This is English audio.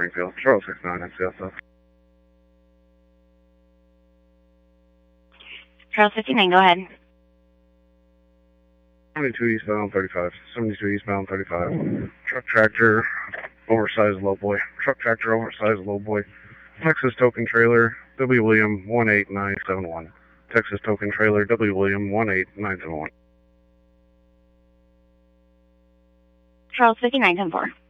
Springfield. Charles 69 NCSF. Charles 59, go ahead. 72 eastbound 35. 72 eastbound 35. Truck tractor, oversized low boy. Truck tractor, oversized low boy. Texas token trailer, W. William 18971. Texas token trailer, W. William 18971. Charles 59, 10-4.